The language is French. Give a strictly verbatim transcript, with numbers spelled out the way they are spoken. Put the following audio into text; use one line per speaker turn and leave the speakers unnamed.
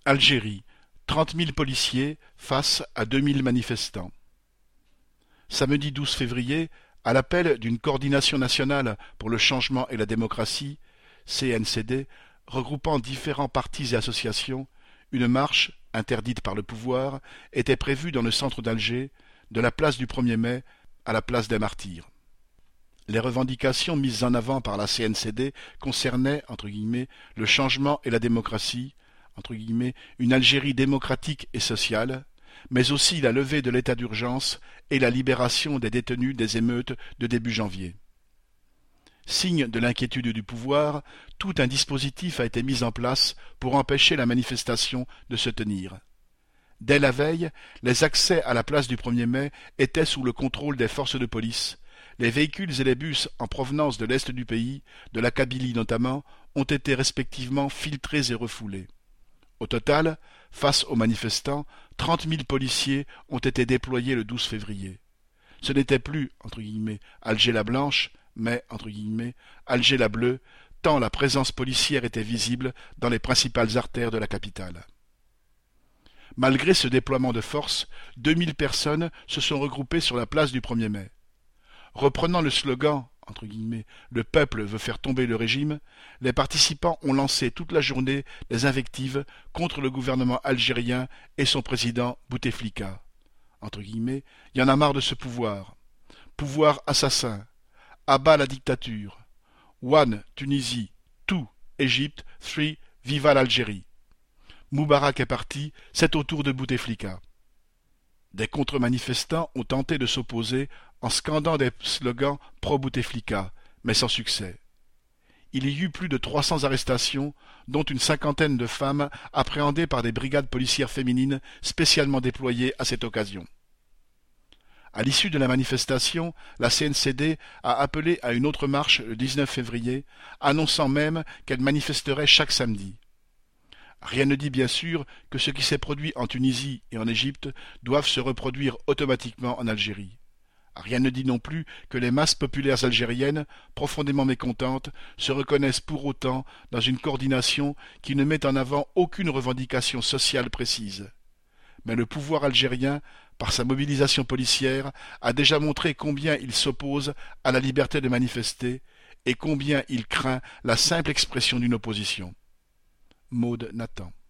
Algérie, trente mille policiers face à deux mille manifestants. Samedi douze février, à l'appel d'une coordination nationale pour le changement et la démocratie, C N C D, regroupant différents partis et associations, une marche, interdite par le pouvoir, était prévue dans le centre d'Alger, de la place du premier mai à la place des Martyrs. Les revendications mises en avant par la C N C D concernaient, entre guillemets, le changement et la démocratie, entre guillemets, une Algérie démocratique et sociale, mais aussi la levée de l'état d'urgence et la libération des détenus des émeutes de début janvier. Signe de l'inquiétude du pouvoir, tout un dispositif a été mis en place pour empêcher la manifestation de se tenir. Dès la veille, les accès à la place du premier mai étaient sous le contrôle des forces de police. Les véhicules et les bus en provenance de l'est du pays, de la Kabylie notamment, ont été respectivement filtrés et refoulés. Au total, face aux manifestants, trente mille policiers ont été déployés le douze février. Ce n'était plus, entre guillemets, Alger la blanche, mais, entre guillemets, Alger la bleue, tant la présence policière était visible dans les principales artères de la capitale. Malgré ce déploiement de force, deux mille personnes se sont regroupées sur la place du premier mai. Reprenant le slogan entre guillemets, le peuple veut faire tomber le régime, les participants ont lancé toute la journée des invectives contre le gouvernement algérien et son président Bouteflika. Entre guillemets, il y en a marre de ce pouvoir. Pouvoir assassin. À bas la dictature. One, Tunisie. Two, Égypte. Three, viva l'Algérie. Moubarak est parti, c'est au tour de Bouteflika. Des contre-manifestants ont tenté de s'opposer en scandant des slogans pro-Bouteflika, mais sans succès. Il y eut plus de trois cents arrestations, dont une cinquantaine de femmes appréhendées par des brigades policières féminines spécialement déployées à cette occasion. À l'issue de la manifestation, la C N C D a appelé à une autre marche le dix-neuf février, annonçant même qu'elle manifesterait chaque samedi. Rien ne dit bien sûr que ce qui s'est produit en Tunisie et en Égypte doive se reproduire automatiquement en Algérie. Rien ne dit non plus que les masses populaires algériennes, profondément mécontentes, se reconnaissent pour autant dans une coordination qui ne met en avant aucune revendication sociale précise. Mais le pouvoir algérien, par sa mobilisation policière, a déjà montré combien il s'oppose à la liberté de manifester et combien il craint la simple expression d'une opposition. Maud Nathan.